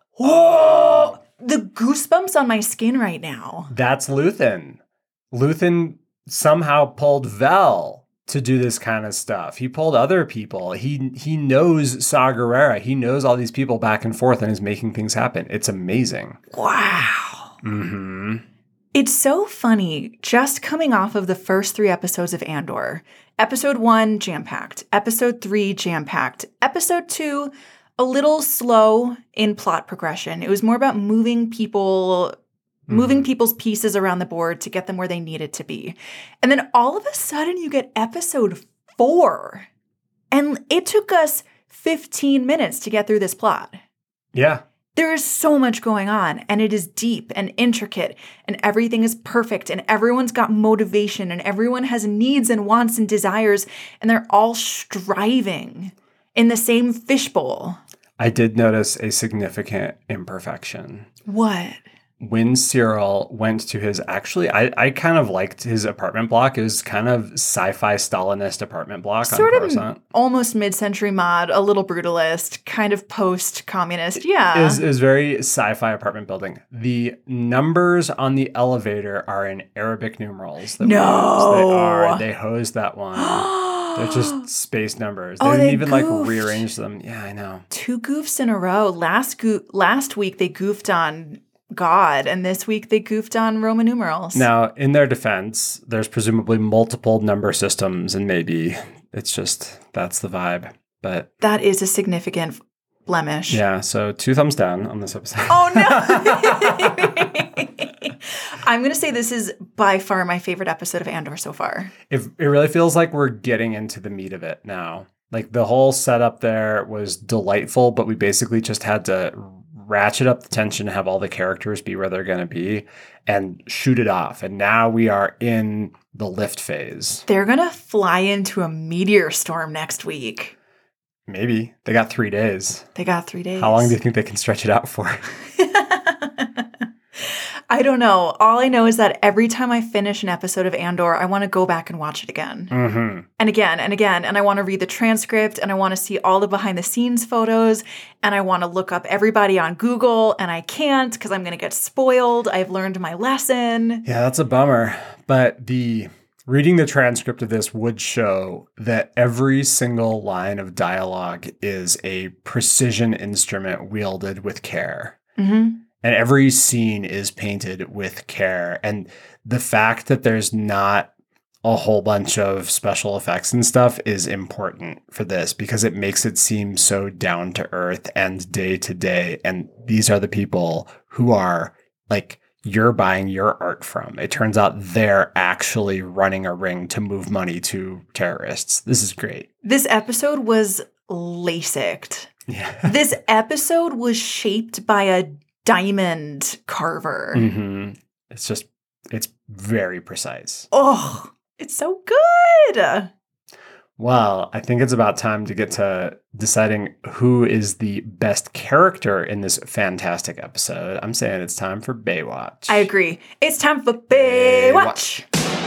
Oh, the goosebumps on my skin right now. That's Luthen. Luthen somehow pulled Vel to do this kind of stuff. He pulled other people. He he knows Saw Gerrera. He knows all these people back and forth and is making things happen. It's amazing. Wow. Mm-hmm. It's so funny, just coming off of the first three episodes of Andor. Episode one, jam-packed. Episode three, jam-packed. Episode two, a little slow in plot progression. It was more about moving people moving mm-hmm. people's pieces around the board to get them where they needed to be. And then all of a sudden you get episode four. And it took us fifteen minutes to get through this plot. Yeah. There is so much going on, and it is deep and intricate, and everything is perfect, and everyone's got motivation, and everyone has needs and wants and desires, and they're all striving in the same fishbowl. I did notice a significant imperfection. What? When Cyril went to his, actually, I, I kind of liked his apartment block. It was kind of sci-fi Stalinist apartment block sort on of Coruscant. Almost mid-century mod, a little brutalist, kind of post-communist. Yeah. It was, it was very sci-fi apartment building. The numbers on the elevator are in Arabic numerals. That no. They are. They hosed that one. They're just space numbers. They oh, didn't they even goofed. like rearrange them. Yeah, I know. Two goofs in a row. Last go- Last week they goofed on God, and this week they goofed on Roman numerals. Now, in their defense, there's presumably multiple number systems, and maybe it's just that's the vibe. But that is a significant blemish. Yeah, so two thumbs down on this episode. Oh no! I'm going to say this is by far my favorite episode of Andor so far. It, it really feels like we're getting into the meat of it now. Like the whole setup there was delightful, but we basically just had to ratchet up the tension, have all the characters be where they're going to be, and shoot it off. And now we are in the lift phase. They're going to fly into a meteor storm next week. Maybe. They got three days. They got three days. How long do you think they can stretch it out for? I don't know. All I know is that every time I finish an episode of Andor, I want to go back and watch it again. Mm-hmm. And again and again. And I want to read the transcript and I want to see all the behind the scenes photos. And I want to look up everybody on Google. And I can't because I'm going to get spoiled. I've learned my lesson. Yeah, that's a bummer. But the reading the transcript of this would show that every single line of dialogue is a precision instrument wielded with care. Mm-hmm. And every scene is painted with care. And the fact that there's not a whole bunch of special effects and stuff is important for this because it makes it seem so down to earth and day to day. And these are the people who are like, you're buying your art from. It turns out they're actually running a ring to move money to terrorists. This is great. This episode was LASIK'd. Yeah. This episode was shaped by a diamond carver. Mm-hmm. It's just, it's very precise. Oh, it's so good. Well, I think it's about time to get to deciding who is the best character in this fantastic episode. I'm saying it's time for Baywatch. I agree. It's time for Baywatch.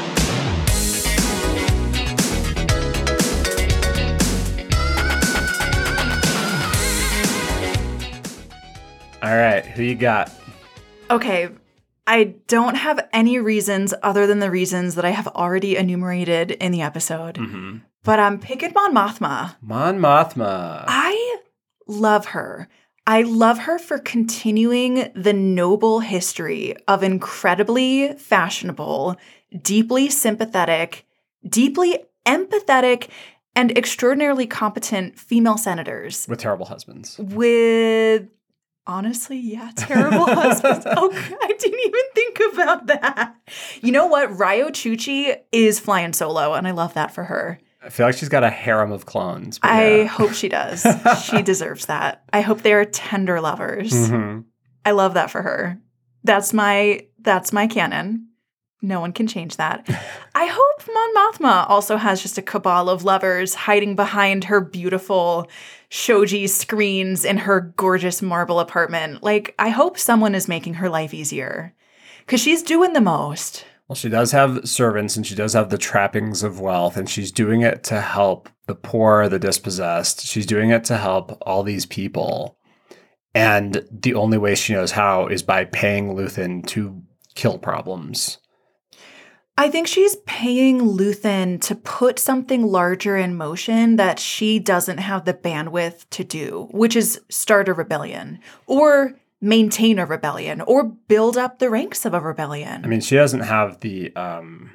All right, who you got? Okay, I don't have any reasons other than the reasons that I have already enumerated in the episode. Mm-hmm. But I'm picking Mon Mothma. Mon Mothma. I love her. I love her for continuing the noble history of incredibly fashionable, deeply sympathetic, deeply empathetic, and extraordinarily competent female senators. With terrible husbands. With, honestly, yeah, terrible husbands. Oh, I didn't even think about that. You know what? Ryo Chuchi is flying solo, and I love that for her. I feel like she's got a harem of clones. But I yeah. hope she does. She deserves that. I hope they are tender lovers. Mm-hmm. I love that for her. That's my that's my canon. No one can change that. I hope Mon Mothma also has just a cabal of lovers hiding behind her beautiful shoji screens in her gorgeous marble apartment. Like, I hope someone is making her life easier because she's doing the most. Well, she does have servants and she does have the trappings of wealth, and she's doing it to help the poor, the dispossessed. She's doing it to help all these people. And the only way she knows how is by paying Luthen to kill problems. I think she's paying Luthen to put something larger in motion that she doesn't have the bandwidth to do, which is start a rebellion or maintain a rebellion or build up the ranks of a rebellion. I mean, she doesn't have the um,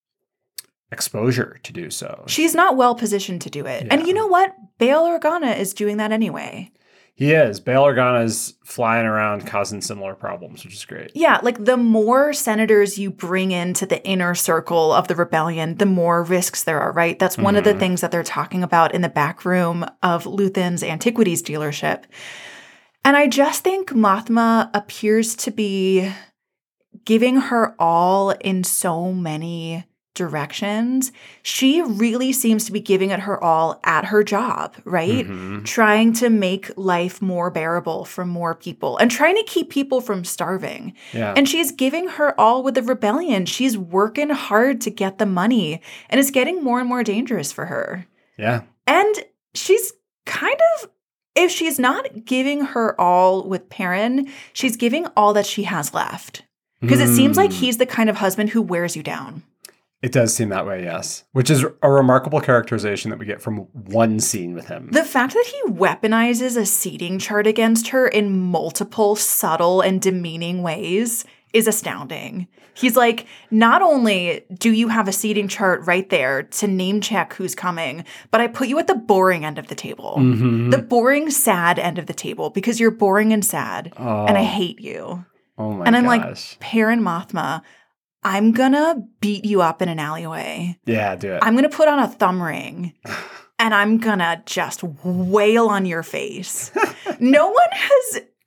exposure to do so. She's not well positioned to do it. Yeah. And you know what? Bail Organa is doing that anyway. He is. Bail Organa's flying around causing similar problems, which is great. Yeah, like the more senators you bring into the inner circle of the rebellion, the more risks there are, right? That's one mm-hmm. of the things that they're talking about in the back room of Luthen's antiquities dealership. And I just think Mothma appears to be giving her all in so many directions. She really seems to be giving it her all at her job, right? Mm-hmm. Trying to make life more bearable for more people and trying to keep people from starving. Yeah. And she's giving her all with the rebellion. She's working hard to get the money, and it's getting more and more dangerous for her. Yeah. And she's kind of, if she's not giving her all with Perrin, she's giving all that she has left. Because mm. it seems like he's the kind of husband who wears you down. It does seem that way, yes. Which is a remarkable characterization that we get from one scene with him. The fact that he weaponizes a seating chart against her in multiple subtle and demeaning ways is astounding. He's like, not only do you have a seating chart right there to name check who's coming, but I put you at the boring end of the table. Mm-hmm. The boring, sad end of the table because you're boring and sad. Oh. And I hate you. Oh my gosh. And I'm like, Perrin Mothma, I'm gonna beat you up in an alleyway. Yeah, do it. I'm gonna put on a thumb ring and I'm gonna just wail on your face. No one has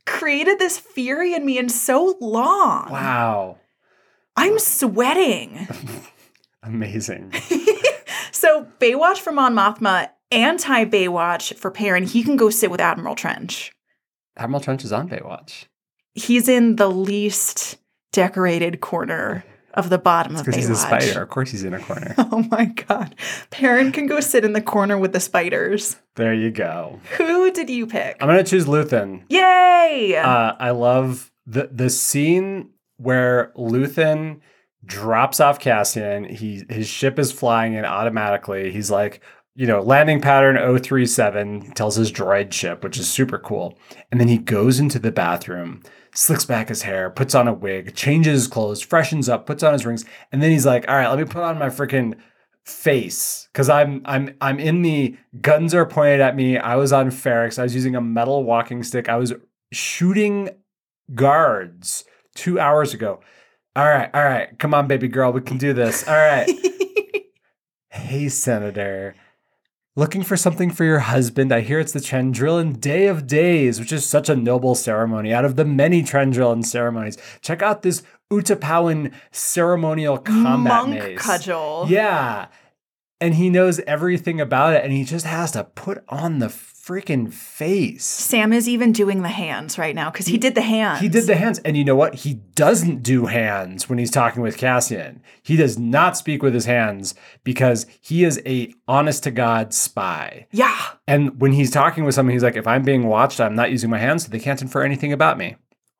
created this fury in me in so long. Wow. I'm sweating. Amazing. So Baywatch for Mon Mothma, anti-Baywatch for Perrin. He can go sit with Admiral Trench. Admiral Trench is on Baywatch. He's in the least decorated corner of the bottom of Baywatch. Because he's a spider. Of course he's in a corner. Oh my God. Perrin can go sit in the corner with the spiders. There you go. Who did you pick? I'm going to choose Luthen. Yay! Uh, I love the the scene where Luthen drops off Cassian. He his ship is flying in automatically. He's like, you know, landing pattern oh three seven tells his droid ship, which is super cool. And then he goes into the bathroom, slicks back his hair, puts on a wig, changes his clothes, freshens up, puts on his rings, and then he's like, all right, let me put on my freaking face. Cause I'm I'm I'm in the guns are pointed at me. I was on Ferrix. I was using a metal walking stick. I was shooting guards two hours ago. All right, all right. Come on, baby girl. We can do this. All right. Hey, Senator. Looking for something for your husband. I hear it's the Chandrillan Day of Days, which is such a noble ceremony. Out of the many Chandrillan ceremonies, check out this Utapawan ceremonial combat Monk mace. cudgel. Yeah. And he knows everything about it, and he just has to put on the freaking face. Sam is even doing the hands right now because he did the hands. He did the hands. And you know what? He doesn't do hands when he's talking with Cassian. He does not speak with his hands because he is a honest-to-God spy. Yeah. And when he's talking with someone, he's like, if I'm being watched, I'm not using my hands, so they can't infer anything about me.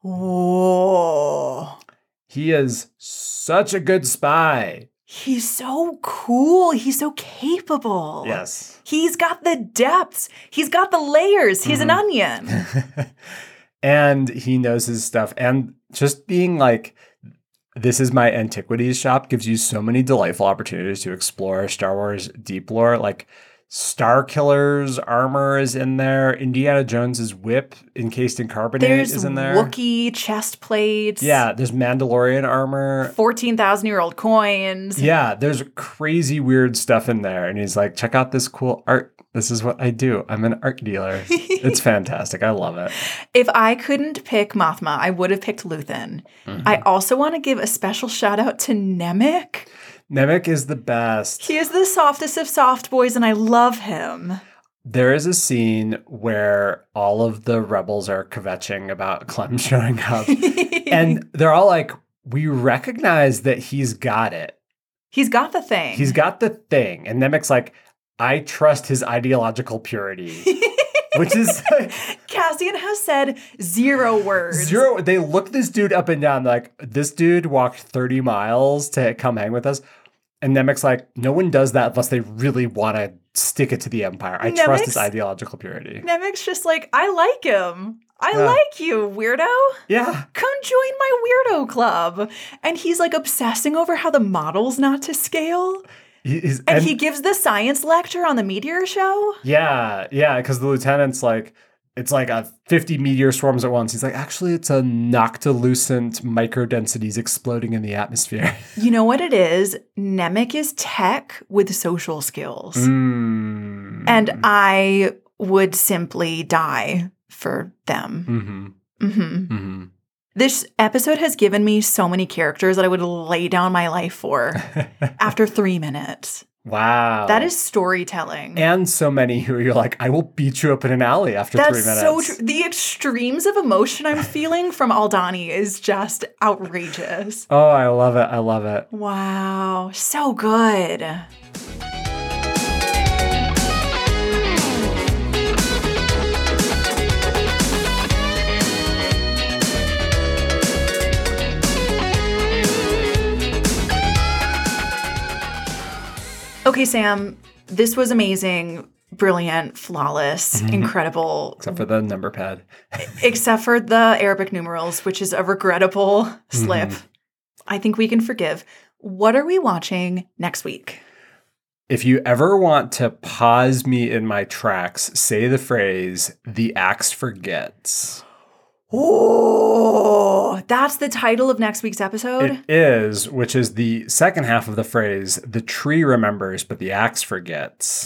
Oh. He is such a good spy. He's so cool. He's so capable. Yes. He's got the depths. He's got the layers. He's Mm-hmm. an onion. And he knows his stuff. And just being like, this is my antiquities shop gives you so many delightful opportunities to explore Star Wars deep lore. Like Star Killer's armor is in there. Indiana Jones's whip encased in carbonate There's is in there. Wookiee chest plates. Yeah, there's Mandalorian armor. fourteen thousand year old coins. Yeah, there's crazy weird stuff in there. And he's like, check out this cool art. This is what I do. I'm an art dealer. It's fantastic. I love it. If I couldn't pick Mothma, I would have picked Luthen. Mm-hmm. I also want to give a special shout out to Nemik. Nemik is the best. He is the softest of soft boys, and I love him. There is a scene where all of the rebels are kvetching about Clem showing up. And they're all like, we recognize that he's got it. He's got the thing. He's got the thing. And Nemik's like, I trust his ideological purity. Which is like, Cassian has said zero words. zero. They look this dude up and down like, this dude walked thirty miles to come hang with us. And Nemik's like, no one does that unless they really want to stick it to the Empire. I Nemik's- trust his ideological purity. Nemik's just like, I like him. I Yeah. like you, weirdo. Yeah. Come join my weirdo club. And he's like obsessing over how the model's not to scale. He's, And, he gives the science lecture on the meteor show. Yeah, yeah, because the lieutenant's like, it's like a fifty meteor swarms at once. He's like, actually, it's a noctilucent microdensities exploding in the atmosphere. You know what it is? Nemik is tech with social skills. Mm. And I would simply die for them. Mm-hmm. hmm Mm-hmm. This episode has given me so many characters that I would lay down my life for after three minutes. Wow. That is storytelling. And so many who you're like, I will beat you up in an alley after That's three minutes. so true. The extremes of emotion I'm feeling from Aldani is just outrageous. Oh, I love it. I love it. Wow. So good. Okay, Sam, this was amazing, brilliant, flawless, incredible. Except for the number pad. Except for the Arabic numerals, which is a regrettable slip. I think we can forgive. What are we watching next week? If you ever want to pause me in my tracks, say the phrase, the axe forgets. Oh, That's the title of next week's episode? It is, which is the second half of the phrase, the tree remembers, but the axe forgets.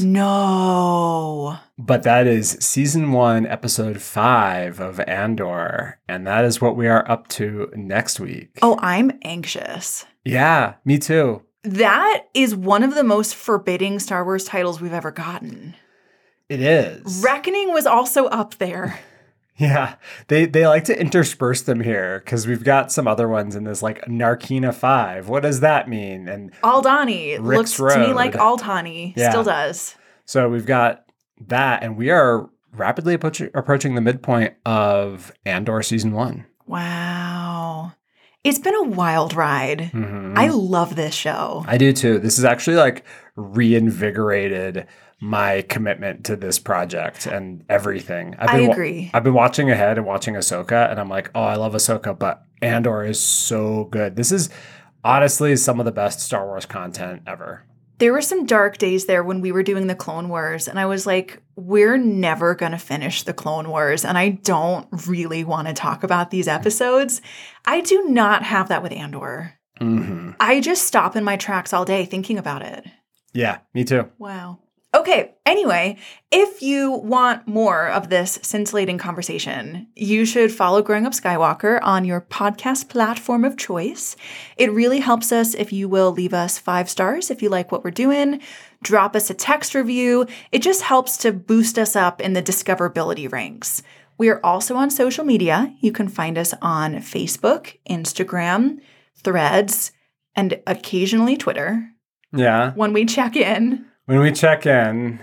No. But that is season one, episode five of Andor. And that is what we are up to next week. Oh, I'm anxious. Yeah, me too. That is one of the most forbidding Star Wars titles we've ever gotten. It is. Reckoning was also up there. Yeah, they they like to intersperse them here because we've got some other ones in this, like Narkina five. What does that mean? And Aldhani Rick's looks to me Road. like Aldhani. Yeah. Still does. So we've got that, and we are rapidly approach- approaching the midpoint of Andor season one. Wow. It's been a wild ride. Mm-hmm. I love this show. I do too. This is actually like reinvigorated my commitment to this project and everything. I've I been, agree. I've been watching ahead and watching Ahsoka, and I'm like, oh, I love Ahsoka, but Andor is so good. This is honestly some of the best Star Wars content ever. There were some dark days there when we were doing the Clone Wars, and I was like, we're never going to finish the Clone Wars, and I don't really want to talk about these episodes. I do not have that with Andor. Mm-hmm. I just stop in my tracks all day thinking about it. Yeah, me too. Wow. Okay, anyway, if you want more of this scintillating conversation, you should follow Growing Up Skywalker on your podcast platform of choice. It really helps us if you will leave us five stars if you like what we're doing, drop us a text review. It just helps to boost us up in the discoverability ranks. We are also on social media. You can find us on Facebook, Instagram, Threads, and occasionally Twitter. Yeah. When we check in. When we check in,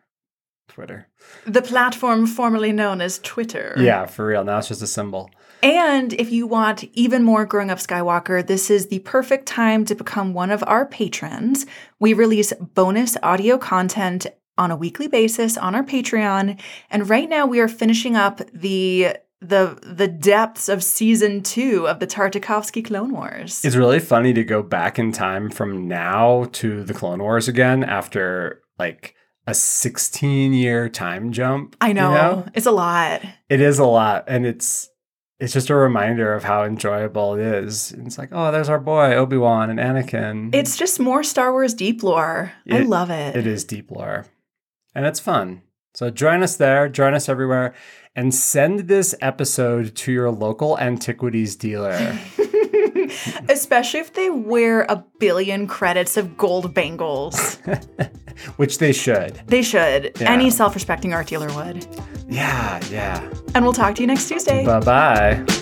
Twitter. The platform formerly known as Twitter. Yeah, for real. Now it's just a symbol. And if you want even more Growing Up Skywalker, this is the perfect time to become one of our patrons. We release bonus audio content on a weekly basis on our Patreon. And right now we are finishing up the the the depths of season two of the Tartakovsky Clone Wars. It's really funny to go back in time from now to the Clone Wars again after like a sixteen year time jump. I know, you know? It's a lot. It is a lot. And it's it's just a reminder of how enjoyable it is. And it's like, oh, there's our boy, Obi-Wan and Anakin. It's just more Star Wars deep lore. I It- love it. It is deep lore. And it's fun. So join us there, join us everywhere, and send this episode to your local antiquities dealer. Especially if they wear a billion credits of gold bangles. Which they should. They should. Yeah. Any self-respecting art dealer would. Yeah, yeah. And we'll talk to you next Tuesday. Bye-bye.